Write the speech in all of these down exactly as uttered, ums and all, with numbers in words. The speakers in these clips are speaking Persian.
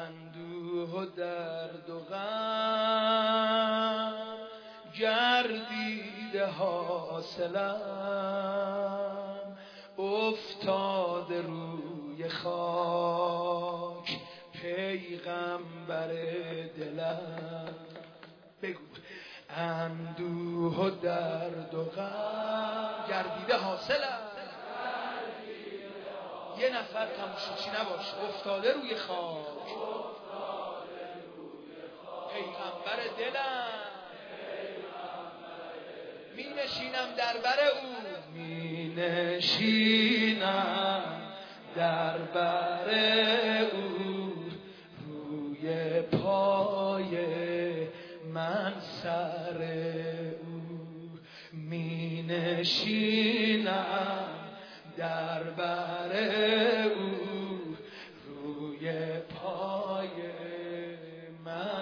اندوه و درد و غم گردیده حاصلم، افتاده روی خاک پیغمبر دلم. بگو اندوه و درد و غم گردیده حاصلم. یه نفر تماشاچی نباشه، افتاده روی خاک پیغمبر دلم. می نشینم در بر او، می نشینم در بر او، روی پای من سر او. می نشینم در بر او، روی پای من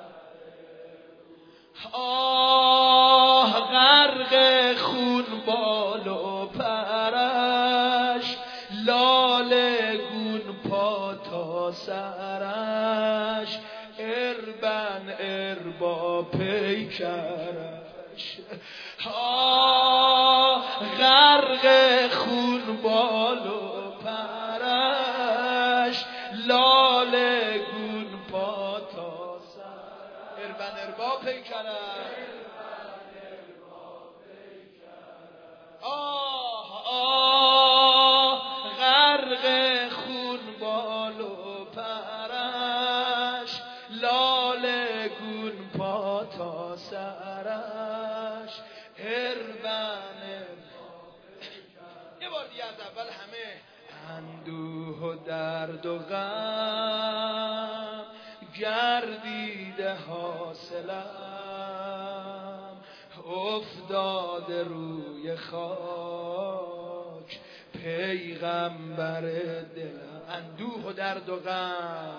آه غرق خون بال و پرش، لاله گون پا تا سرش، اربن اربا پیکرش. آه غرق خون بال و پرش، لاله گون پا تا سرش، اربن اربا پیکرش. آه آه غرق خون بال و پرش، لاله گون پا تا سرش، اربن یه بار دیگه از اول همه. اندوه و درد و غم گردیده حاصلم، افتاده روی خاک پیغمبر دلم. اندوه و درد و غم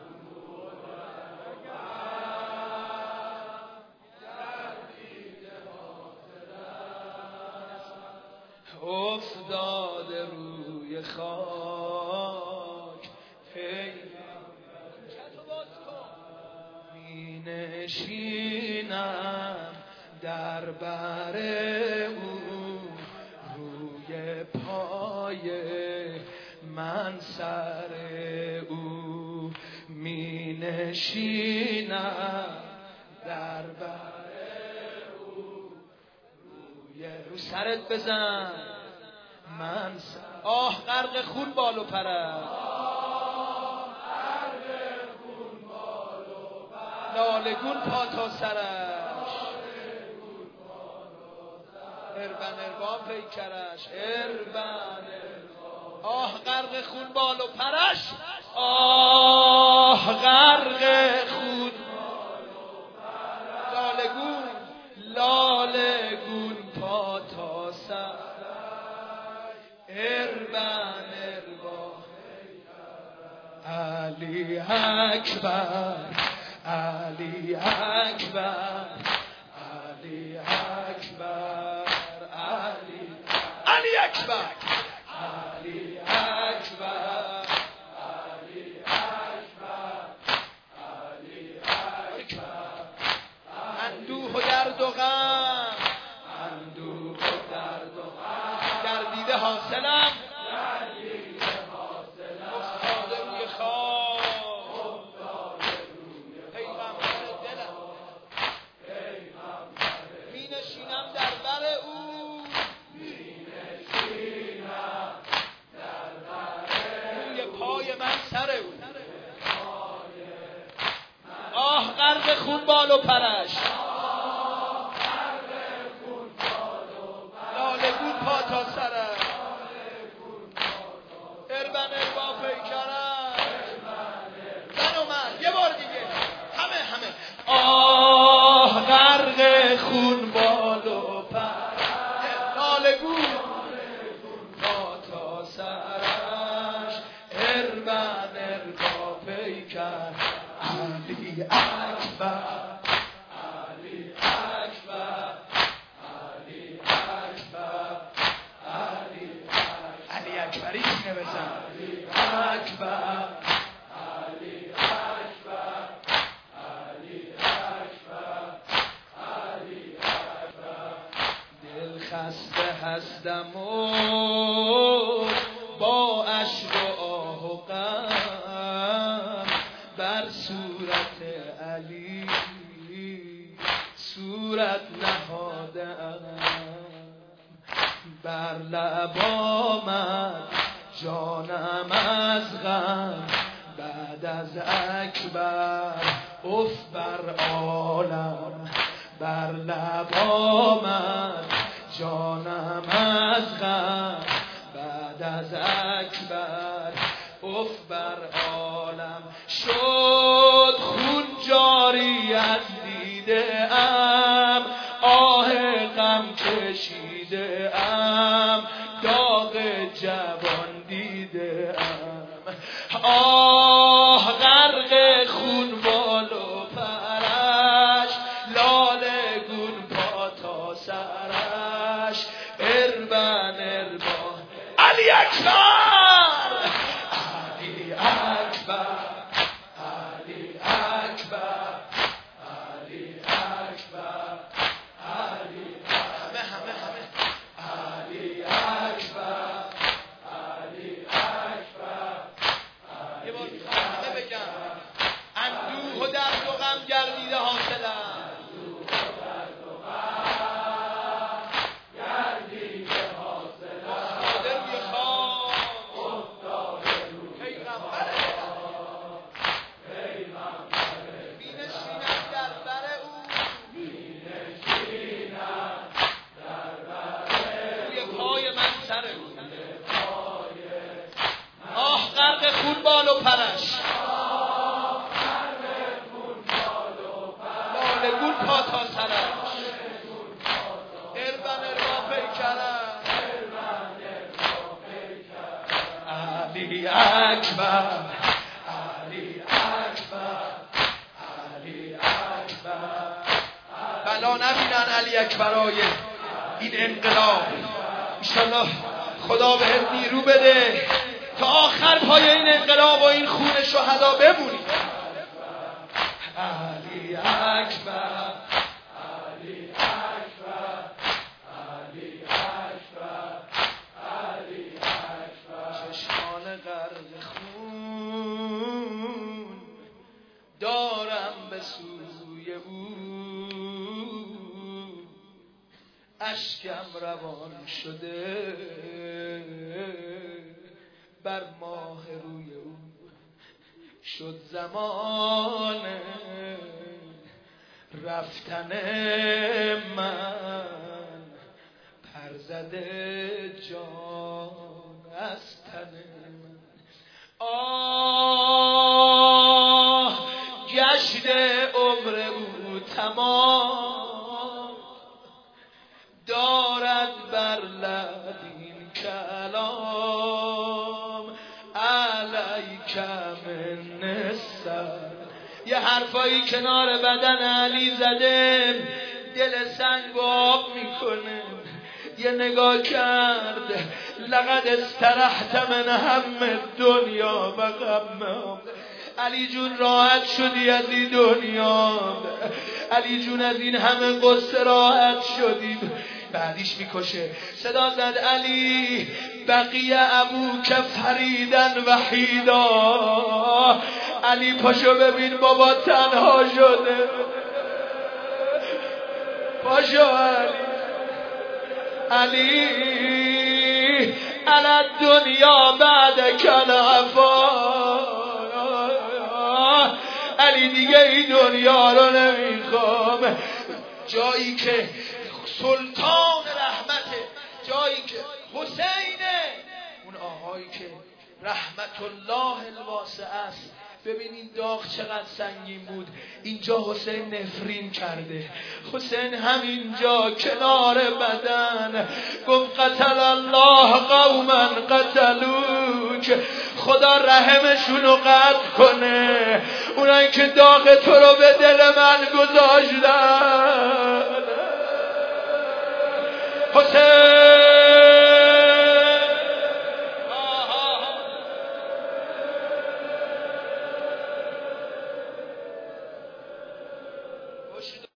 افتاده روی خاک پیغمبر. می نشینم در بر او، روی پای من سر او. می نشینم در بر او، روی رو سرت بزن من سر. آه غرق خون بال و پرش، لاله گون پا تا سرش، اربن اربا پیکرش، اربن اربا. آه غرق خون بال و پرش، آه غرق خون لاله گون، لاله گون پا تا سرش، اربن اربا. علی اکبر علی اکبر علی اکبر علی علی اکبر علی اکبر علی اکبر علی اکبر. اندوه و درد و غم، اندوه و درد و غم گردیده حاصلم، افتاده روی خاک پیغمبر دلم. می نشینم در بر او، روی پای من سر او. آه غرق خون بال و پرش، لاله گون پا تا سرش، اربن اربا پیکرش. زن و مرد یه بار دیگه همه همه. آه غرق خون بال و پرش، لاله گون پا تا سرش، اربن اربا پیکرش. علی اکبر علی اکبر علی اکبر علی علی اکبری سینه بزن. علی اکبر علی اکبر خسته هستم و با اشک و آه و غم بر صورت علی صورت نهادم، بر لب آمد جانم از غم بعد از اکبر اف بر عالم، بر لب آمد جانم از غم بعد از اکبر اف بر عالم. شد خون جاری از دیده ام، آه غم کشیده ام، داغ جوان دیده ام، آه غرق خون بال و پرش، لاله گون پا تا سرش، اربن اربان علی اکبر، علی اکبر، علی اکبر، علی اکبر، علی همه همه همه علی اکبر، علی اکبر. یه بار میخوام همه بگم اندوه و درد و غم گردیده حاصلم، آه غرق خون بال و پرش، لاله گون پا تا سرش، اربن اربا پیکرش، علی اکبر، علی اکبر، علی اکبر. بلا نبینن علی اکبرای این انقلاب، انشالله خدا بهت نیرو بده تا آخر پای این انقلاب و این خون شهدا بمونی. علی اکبر، علی اکبر، علی اکبر، علی اکبر. چشمان غرق خون دارم به سوی او، اشکم روان شده بر ماه روی او، شد زمان رفتن من، پر زده جان از تن من، آه گشته عمر او تمام، دارد بر لب این کلام، علیک من السلام. یه حرفایی کنار بدن علی زده دل سنگ آب میکنه. یه نگاه کرد، لقد استرحت من هم دنیا و غم. علی جون راحت شدی از این دنیا، علی جون از این همه قصه راحت شدی. بعدیش میکشه، صدا زد علی بقیه ابوک فریدن وحیدا. علی پاشو ببین بابا تنها شده، پاشو علی، علی علی دنیا بعد کل عفا. علی دیگه این دنیا رو نمیخوام، جایی که سلطان رحمته، جایی که حسینه، اون آقایی که رحمت الله الواسع است. ببینین داغ چقدر سنگین بود. اینجا حسین نفرین کرده، حسین همینجا کنار بدن گفت قتل الله قوما قتلوک، خدا رحمشونو قطع کنه، اونایی که داغ تو رو به دل من گذاشتن. حسین